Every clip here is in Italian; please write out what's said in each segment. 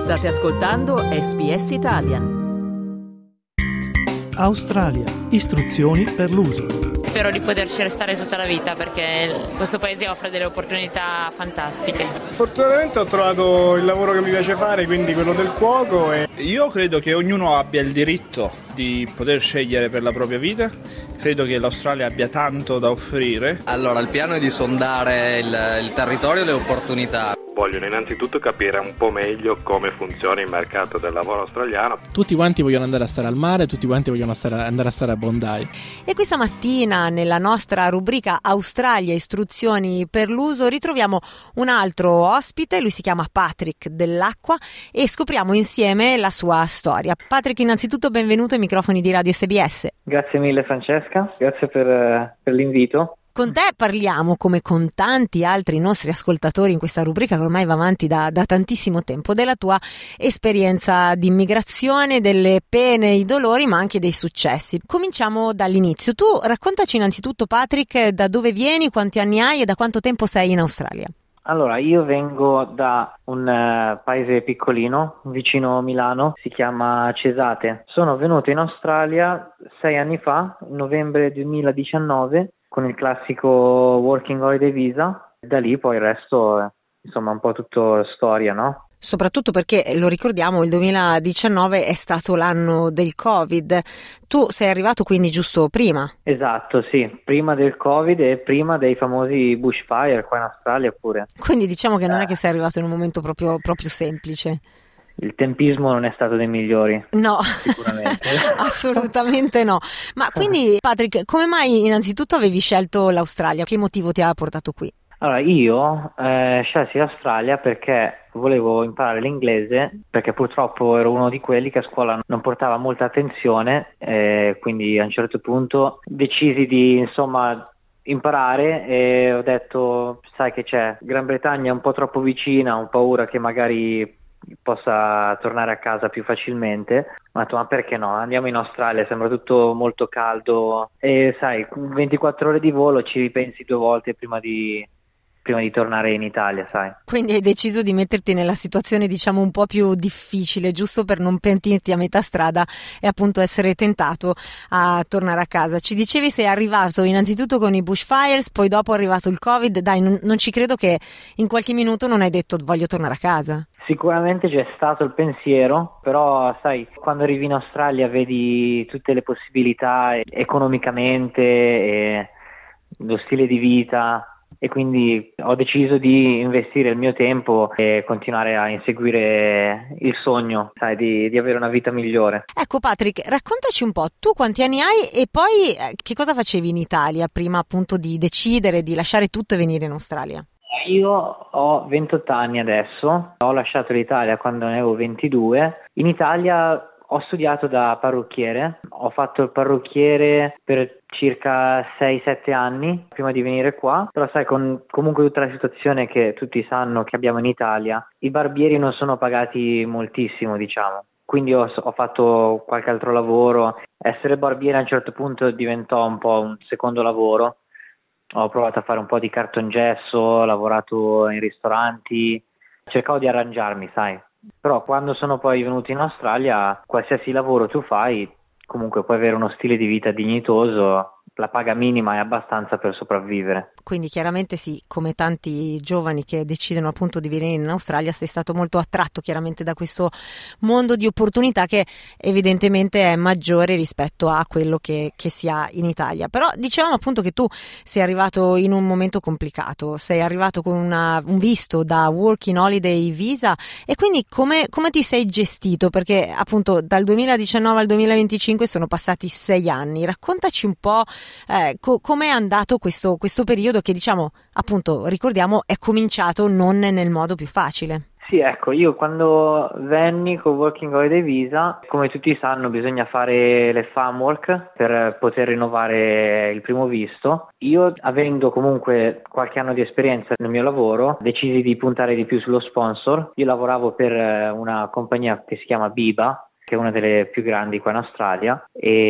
State ascoltando SBS Italian. Australia. Istruzioni per l'uso. Spero di poterci restare tutta la vita perché questo paese offre delle opportunità fantastiche. Fortunatamente ho trovato il lavoro che mi piace fare, quindi quello del cuoco. Io credo che ognuno abbia il diritto di poter scegliere per la propria vita. Credo che l'Australia abbia tanto da offrire. Allora, il piano è di sondare il territorio e le opportunità. Vogliono innanzitutto capire un po' meglio come funziona il mercato del lavoro australiano. Tutti quanti vogliono andare a stare al mare, tutti quanti vogliono andare a stare a Bondi. E questa mattina nella nostra rubrica Australia istruzioni per l'uso ritroviamo un altro ospite, lui si chiama Patrick Dell'Acqua e scopriamo insieme la sua storia. Patrick, innanzitutto benvenuto ai microfoni di Radio SBS. Grazie mille Francesca, grazie per l'invito. Con te parliamo, come con tanti altri nostri ascoltatori in questa rubrica che ormai va avanti da tantissimo tempo, della tua esperienza di immigrazione, delle pene, i dolori, ma anche dei successi. Cominciamo dall'inizio. Tu raccontaci innanzitutto, Patrick, da dove vieni, quanti anni hai e da quanto tempo sei in Australia. Allora, io vengo da un paese piccolino, vicino Milano, si chiama Cesate. Sono venuto in Australia 6 anni fa, in novembre 2019, con il classico Working Holiday Visa. Da lì poi il resto è insomma un po' tutto storia, no? Soprattutto perché, lo ricordiamo, il 2019 è stato l'anno del Covid. Tu sei arrivato quindi giusto prima? Esatto, sì, prima del Covid e prima dei famosi bushfire qua in Australia pure. Quindi diciamo che non è che sei arrivato in un momento proprio semplice. Il tempismo non è stato dei migliori. No, sicuramente. Assolutamente no. Ma quindi, Patrick, come mai innanzitutto avevi scelto l'Australia? Che motivo ti ha portato qui? Allora, io scelsi l'Australia perché volevo imparare l'inglese, perché purtroppo ero uno di quelli che a scuola non portava molta attenzione, quindi a un certo punto decisi di imparare e ho detto, sai che c'è, Gran Bretagna è un po' troppo vicina, ho paura che magari possa tornare a casa più facilmente. Ho detto, ma perché no? Andiamo in Australia, sembra tutto molto caldo e sai, 24 ore di volo ci ripensi 2 volte prima di tornare in Italia, sai. Quindi hai deciso di metterti nella situazione, diciamo, un po' più difficile, giusto per non pentirti a metà strada e appunto essere tentato a tornare a casa. Ci dicevi sei arrivato innanzitutto con i bushfires, poi dopo è arrivato il Covid. Dai, non ci credo che in qualche minuto non hai detto voglio tornare a casa. Sicuramente c'è stato il pensiero, però sai, quando arrivi in Australia vedi tutte le possibilità economicamente e lo stile di vita, e quindi ho deciso di investire il mio tempo e continuare a inseguire il sogno, sai, di avere una vita migliore. Ecco Patrick, raccontaci un po', tu quanti anni hai e poi che cosa facevi in Italia prima appunto di decidere di lasciare tutto e venire in Australia? Io ho 28 anni adesso, ho lasciato l'Italia quando ne avevo 22. In Italia ho studiato da parrucchiere, ho fatto il parrucchiere per circa 6-7 anni prima di venire qua, però sai, con comunque tutta la situazione che tutti sanno che abbiamo in Italia, i barbieri non sono pagati moltissimo, diciamo. Quindi ho fatto qualche altro lavoro, essere barbiere a un certo punto diventò un po' un secondo lavoro. Ho provato a fare un po' di cartongesso, ho lavorato in ristoranti, cercavo di arrangiarmi, sai. Però quando sono poi venuto in Australia, qualsiasi lavoro tu fai, comunque puoi avere uno stile di vita dignitoso, la paga minima è abbastanza per sopravvivere. Quindi chiaramente sì, come tanti giovani che decidono appunto di venire in Australia, sei stato molto attratto chiaramente da questo mondo di opportunità che evidentemente è maggiore rispetto a quello che si ha in Italia. Però dicevamo appunto che tu sei arrivato in un momento complicato, sei arrivato con un visto da Working Holiday Visa e quindi come ti sei gestito? Perché appunto dal 2019 al 2025 sono passati 6 anni, raccontaci un po' come è andato questo periodo che, diciamo, appunto, ricordiamo, è cominciato non nel modo più facile. Sì, ecco, io quando venni con Working Holiday Visa, come tutti sanno, bisogna fare le FAMWork per poter rinnovare il primo visto. Io, avendo comunque qualche anno di esperienza nel mio lavoro, decisi di puntare di più sullo sponsor. Io lavoravo per una compagnia che si chiama Biba, che è una delle più grandi qua in Australia,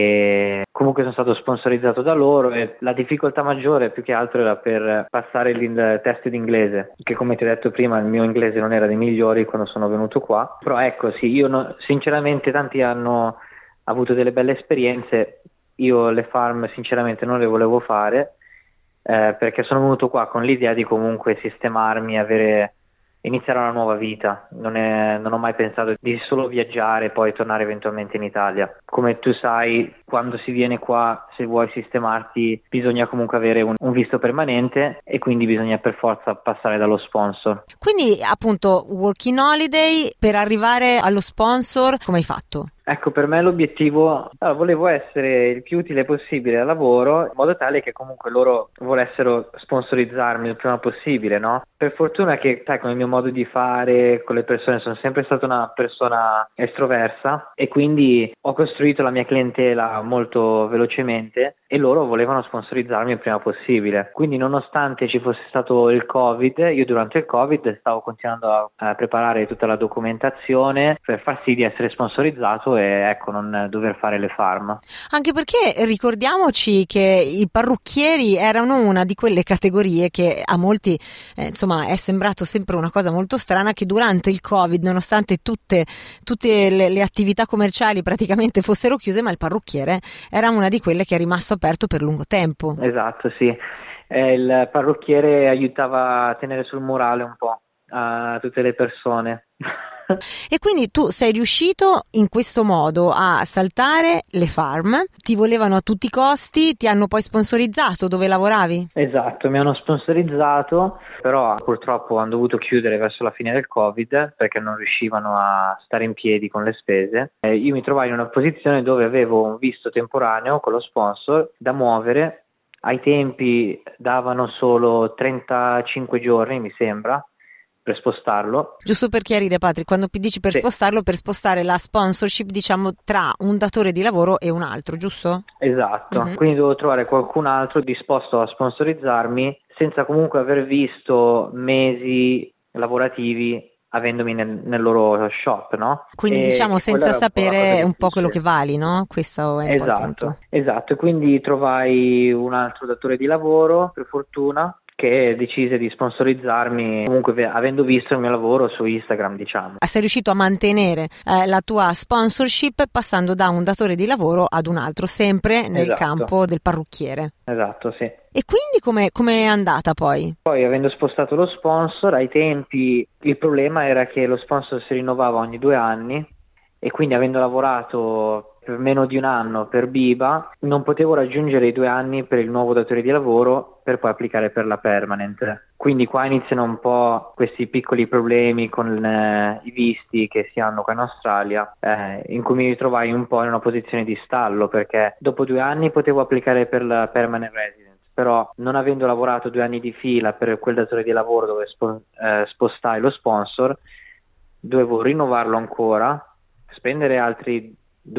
e comunque sono stato sponsorizzato da loro, e la difficoltà maggiore più che altro era per passare il test d'inglese, che come ti ho detto prima il mio inglese non era dei migliori quando sono venuto qua, però ecco sì, io sinceramente tanti hanno avuto delle belle esperienze, io le farm sinceramente non le volevo fare, perché sono venuto qua con l'idea di comunque sistemarmi, iniziare una nuova vita. Non ho mai pensato di solo viaggiare e poi tornare eventualmente in Italia. Come tu sai, quando si viene qua, se vuoi sistemarti, bisogna comunque avere un visto permanente, e quindi bisogna per forza passare dallo sponsor. Quindi appunto Working Holiday, per arrivare allo sponsor, come hai fatto? Ecco, per me l'obiettivo, volevo essere il più utile possibile al lavoro, in modo tale che comunque loro volessero sponsorizzarmi il prima possibile, no? Per fortuna che, sai, con il mio modo di fare con le persone, sono sempre stata una persona estroversa, e quindi ho costruito la mia clientela molto velocemente, e loro volevano sponsorizzarmi il prima possibile. Quindi nonostante ci fosse stato il Covid, io durante il Covid stavo continuando a preparare tutta la documentazione per far sì di essere sponsorizzato e ecco, non dover fare le farm. Anche perché ricordiamoci che i parrucchieri erano una di quelle categorie che a molti insomma è sembrato sempre una cosa molto strana, che durante il Covid, nonostante tutte le attività commerciali praticamente fossero chiuse, ma il parrucchiere era una di quelle che è rimasto aperto per lungo tempo. Esatto, sì. Il parrucchiere aiutava a tenere sul morale un po' a tutte le persone. E quindi tu sei riuscito in questo modo a saltare le farm, ti volevano a tutti i costi, ti hanno poi sponsorizzato dove lavoravi? Esatto, mi hanno sponsorizzato, però purtroppo hanno dovuto chiudere verso la fine del Covid perché non riuscivano a stare in piedi con le spese. Io mi trovai in una posizione dove avevo un visto temporaneo con lo sponsor da muovere. Ai tempi davano solo 35 giorni, mi sembra, per spostarlo. Giusto per chiarire, Patrick, quando dici per spostarlo, per spostare la sponsorship, diciamo, tra un datore di lavoro e un altro, giusto? Esatto, Quindi dovevo trovare qualcun altro disposto a sponsorizzarmi senza comunque aver visto mesi lavorativi avendomi nel loro shop, no? Quindi diciamo senza sapere un po' quello che vali, no? Questo è un po' il punto. Esatto, quindi trovai un altro datore di lavoro, per fortuna, che decise di sponsorizzarmi, comunque avendo visto il mio lavoro su Instagram, diciamo. Sei riuscito a mantenere la tua sponsorship passando da un datore di lavoro ad un altro, sempre nel campo del parrucchiere. Esatto, sì. E quindi come è andata poi? Poi, avendo spostato lo sponsor, ai tempi il problema era che lo sponsor si rinnovava ogni 2 anni, e quindi avendo lavorato per meno di un anno per Biba non potevo raggiungere i 2 anni per il nuovo datore di lavoro per poi applicare per la permanent. Quindi qua iniziano un po' questi piccoli problemi con i visti che si hanno qua in Australia, in cui mi ritrovai un po' in una posizione di stallo, perché dopo 2 anni potevo applicare per la permanent residence, però non avendo lavorato 2 anni di fila per quel datore di lavoro dove spostai lo sponsor, dovevo rinnovarlo ancora, spendere altri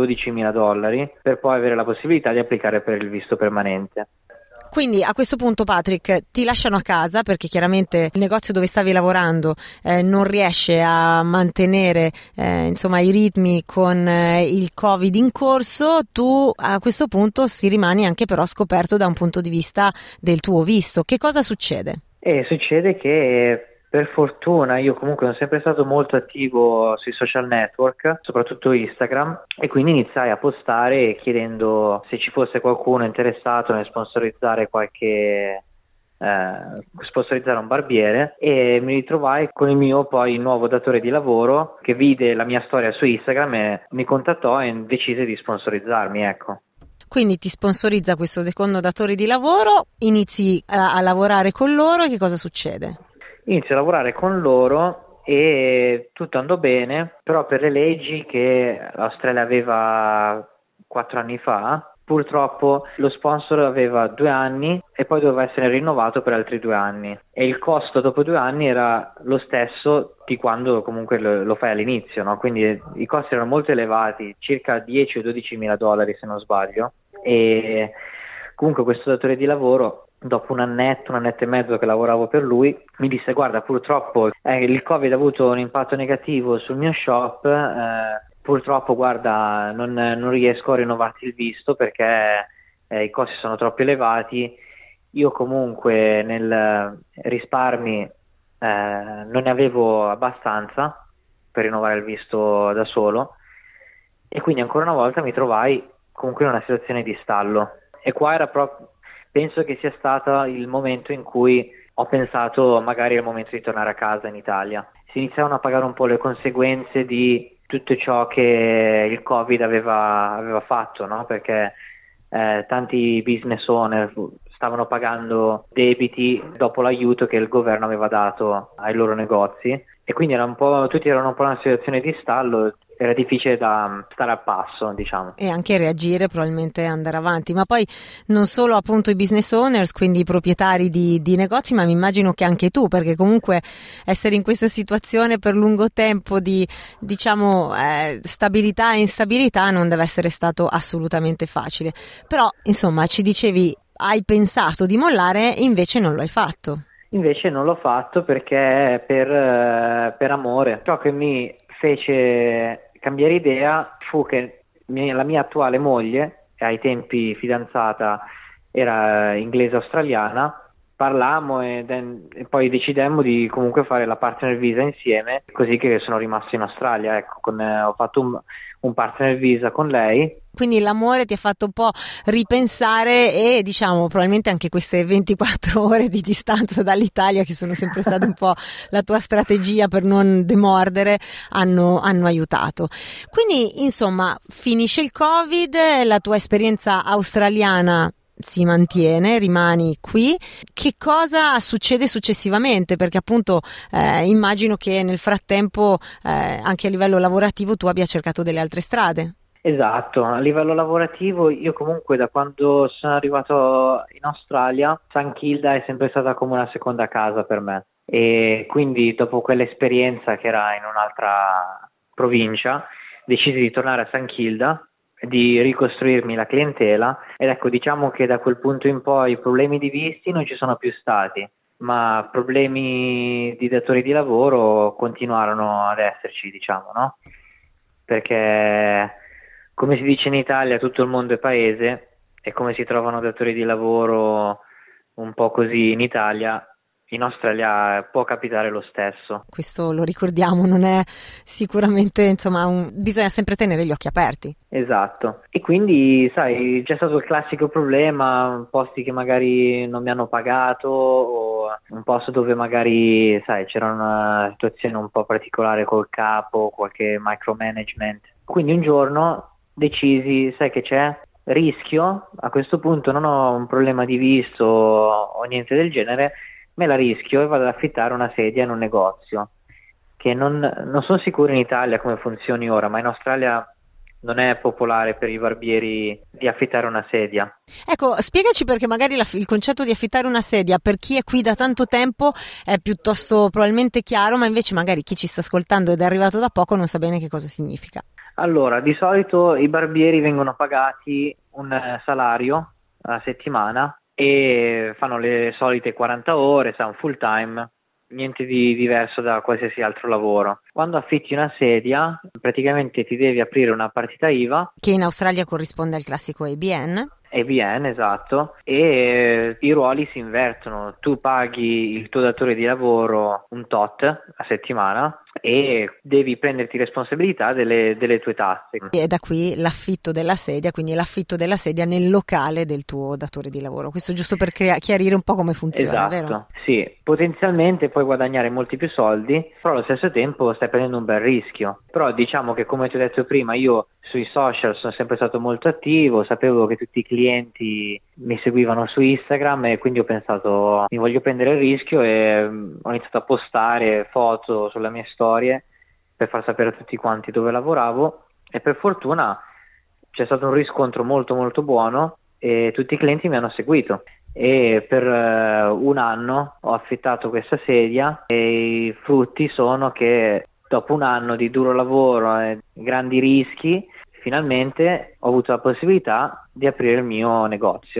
$12,000 per poi avere la possibilità di applicare per il visto permanente. Quindi a questo punto, Patrick, ti lasciano a casa perché chiaramente il negozio dove stavi lavorando non riesce a mantenere insomma i ritmi con il Covid in corso. Tu a questo punto si rimani anche però scoperto da un punto di vista del tuo visto. Che cosa succede? Succede che per fortuna io comunque sono sempre stato molto attivo sui social network, soprattutto Instagram, e quindi iniziai a postare chiedendo se ci fosse qualcuno interessato nel sponsorizzare sponsorizzare un barbiere, e mi ritrovai con il mio poi nuovo datore di lavoro che vide la mia storia su Instagram e mi contattò e decise di sponsorizzarmi, ecco. Quindi ti sponsorizza questo secondo datore di lavoro, inizi a lavorare con loro, e che cosa succede? Inizio a lavorare con loro e tutto andò bene, però per le leggi che l'Australia aveva 4 anni fa, purtroppo lo sponsor aveva 2 anni e poi doveva essere rinnovato per altri 2 anni, e il costo dopo 2 anni era lo stesso di quando comunque lo fai all'inizio, no? Quindi i costi erano molto elevati, circa $10 o $12,000 se non sbaglio, e comunque questo datore di lavoro, dopo un annetto e mezzo che lavoravo per lui, mi disse: guarda, purtroppo il Covid ha avuto un impatto negativo sul mio shop, purtroppo guarda non riesco a rinnovarti il visto perché i costi sono troppo elevati. Io comunque nel risparmi non ne avevo abbastanza per rinnovare il visto da solo, e quindi ancora una volta mi trovai comunque in una situazione di stallo, e qua era proprio, penso che sia stato il momento in cui ho pensato magari è il momento di tornare a casa in Italia. Si iniziavano a pagare un po' le conseguenze di tutto ciò che il Covid aveva fatto, no? Perché tanti business owner stavano pagando debiti dopo l'aiuto che il governo aveva dato ai loro negozi, e quindi tutti erano un po' in una situazione di stallo. Era difficile da stare al passo, diciamo. E anche reagire, probabilmente andare avanti. Ma poi non solo appunto i business owners, quindi i proprietari di negozi, ma mi immagino che anche tu, perché comunque essere in questa situazione per lungo tempo di, diciamo, stabilità e instabilità non deve essere stato assolutamente facile. Però, insomma, ci dicevi, hai pensato di mollare, invece non lo hai fatto. Invece non l'ho fatto perché per amore. Ciò che mi fece cambiare idea fu che la mia attuale moglie, ai tempi fidanzata, era inglese-australiana. Parlammo e poi decidemmo di comunque fare la partner visa insieme, così che sono rimasto in Australia. Ecco, ho fatto un partner visa con lei. Quindi l'amore ti ha fatto un po' ripensare, e diciamo probabilmente anche queste 24 ore di distanza dall'Italia, che sono sempre state un po' la tua strategia per non demordere, hanno aiutato. Quindi insomma finisce il Covid, la tua esperienza australiana si mantiene, rimani qui. Che cosa succede successivamente? Perché appunto immagino che nel frattempo anche a livello lavorativo tu abbia cercato delle altre strade. Esatto, a livello lavorativo io comunque da quando sono arrivato in Australia, St. Kilda è sempre stata come una seconda casa per me, e quindi dopo quell'esperienza che era in un'altra provincia decisi di tornare a St. Kilda, di ricostruirmi la clientela, ed ecco, diciamo che da quel punto in poi problemi di visti non ci sono più stati, ma problemi di datori di lavoro continuarono ad esserci, diciamo, no? Perché come si dice in Italia, tutto il mondo è paese, e come si trovano datori di lavoro un po' così in Italia, in Australia può capitare lo stesso. Questo lo ricordiamo, non è sicuramente, insomma, bisogna sempre tenere gli occhi aperti. Esatto, e quindi sai, c'è stato il classico problema, posti che magari non mi hanno pagato, o un posto dove magari, sai, c'era una situazione un po' particolare col capo, qualche micromanagement. Quindi un giorno decisi, sai che c'è? Rischio, a questo punto non ho un problema di visto o niente del genere, me la rischio e vado ad affittare una sedia in un negozio, che non sono sicuro in Italia come funzioni ora, ma in Australia non è popolare per i barbieri di affittare una sedia. Ecco, spiegaci, perché magari il concetto di affittare una sedia per chi è qui da tanto tempo è piuttosto probabilmente chiaro, ma invece magari chi ci sta ascoltando ed è arrivato da poco non sa bene che cosa significa. Allora, di solito i barbieri vengono pagati un salario a settimana e fanno le solite 40 ore, un full time, niente di diverso da qualsiasi altro lavoro. Quando affitti una sedia, praticamente ti devi aprire una partita IVA, che in Australia corrisponde al classico ABN. ABN, esatto, e i ruoli si invertono. Tu paghi il tuo datore di lavoro un tot a settimana e devi prenderti responsabilità delle tue tasse. E da qui l'affitto della sedia, quindi l'affitto della sedia nel locale del tuo datore di lavoro. Questo giusto per chiarire un po' come funziona, esatto, vero? Sì, potenzialmente puoi guadagnare molti più soldi, però allo stesso tempo stai prendendo un bel rischio. Però diciamo che, come ti ho detto prima, io sui social sono sempre stato molto attivo, sapevo che tutti i clienti mi seguivano su Instagram e quindi ho pensato mi voglio prendere il rischio e ho iniziato a postare foto sulle mie storie per far sapere a tutti quanti dove lavoravo, e per fortuna c'è stato un riscontro molto molto buono e tutti i clienti mi hanno seguito, e per un anno ho affittato questa sedia e i frutti sono che dopo un anno di duro lavoro e grandi rischi finalmente ho avuto la possibilità di aprire il mio negozio.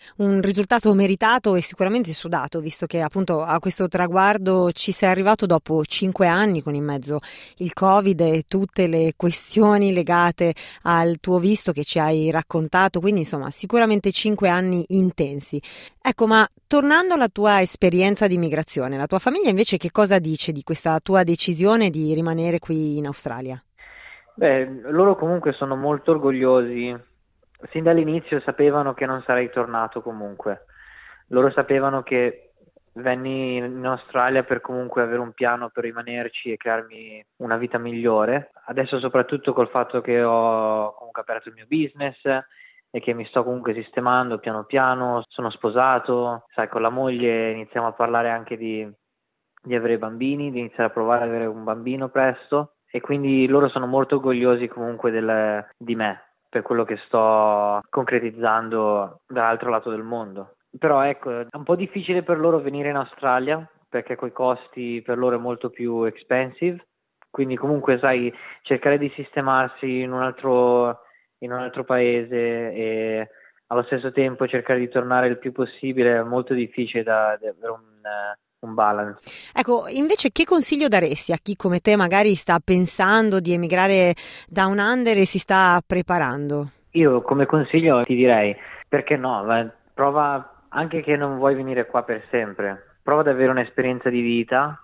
Un risultato meritato e sicuramente sudato, visto che appunto a questo traguardo ci sei arrivato dopo 5 anni, con in mezzo il Covid e tutte le questioni legate al tuo visto che ci hai raccontato, quindi insomma sicuramente 5 anni intensi. Ecco, ma tornando alla tua esperienza di migrazione, la tua famiglia invece che cosa dice di questa tua decisione di rimanere qui in Australia? Loro comunque sono molto orgogliosi. Sin dall'inizio sapevano che non sarei tornato comunque. Loro sapevano che venni in Australia per comunque avere un piano per rimanerci e crearmi una vita migliore. Adesso soprattutto col fatto che ho comunque aperto il mio business e che mi sto comunque sistemando piano piano, sono sposato, sai, con la moglie iniziamo a parlare anche di avere bambini, di iniziare a provare ad avere un bambino presto, e quindi loro sono molto orgogliosi comunque di me, per quello che sto concretizzando dall'altro lato del mondo. Però ecco, è un po' difficile per loro venire in Australia, perché coi costi per loro è molto più expensive, quindi comunque sai, cercare di sistemarsi in un altro paese e allo stesso tempo cercare di tornare il più possibile è molto difficile da avere un balance. Ecco, invece che consiglio daresti a chi come te magari sta pensando di emigrare Down Under e si sta preparando? Io come consiglio ti direi, perché no, prova, anche che non vuoi venire qua per sempre, prova ad avere un'esperienza di vita,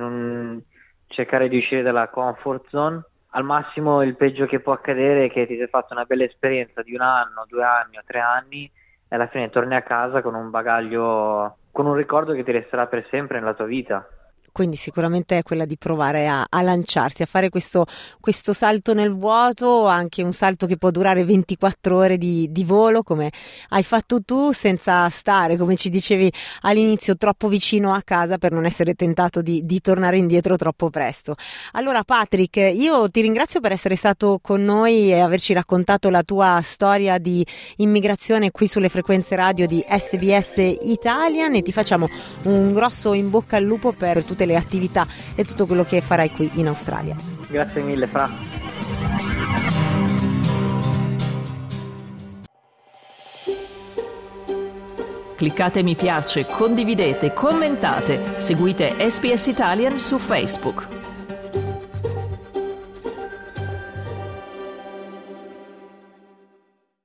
cercare di uscire dalla comfort zone. Al massimo il peggio che può accadere è che ti sei fatto una bella esperienza di 1 anno, 2 anni o 3 anni e alla fine torni a casa con un bagaglio, con un ricordo che ti resterà per sempre nella tua vita. Quindi sicuramente è quella di provare a lanciarsi, a fare questo salto nel vuoto, anche un salto che può durare 24 ore di volo come hai fatto tu, senza stare, come ci dicevi all'inizio, troppo vicino a casa per non essere tentato di tornare indietro troppo presto. Allora Patrick, io ti ringrazio per essere stato con noi e averci raccontato la tua storia di immigrazione qui sulle frequenze radio di SBS Italian e ti facciamo un grosso in bocca al lupo per tutte le attività e tutto quello che farai qui in Australia. Grazie mille, Fra. Cliccate mi piace, condividete, commentate, seguite SBS Italian su Facebook.